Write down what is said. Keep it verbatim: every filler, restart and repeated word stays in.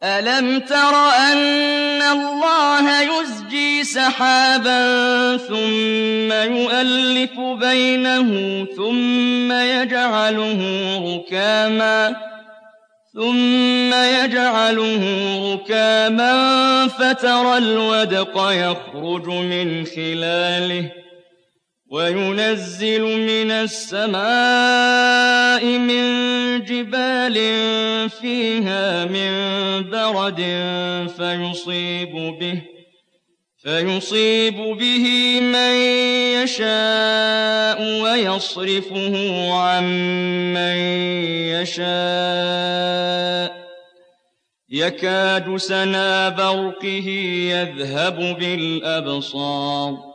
أَلَمْ تَرَ أَنَّ اللَّهَ يُزْجِي سَحَابًا ثُمَّ يُؤَلِّفُ بَيْنَهُ ثُمَّ يَجْعَلُهُ رُكَامًا ثُمَّ يَجْعَلُهُ رُكَامًا فَتَرَى الْوَدْقَ يَخْرُجُ مِنْ خِلَالِهِ وَيُنَزِّلُ مِنَ السَّمَاءِ مِن جِبَالٍ فِيهَا مِن بَرَدٍ فَيُصِيبُ بِهِ فَيُصِيبُ بِهِ مَن يَشَاءُ وَيَصْرِفُهُ عَن مَّن يَشَاءُ يَكَادُ سَنَا بَرْقِهِ يَذْهَبُ بِالْأَبْصَارِ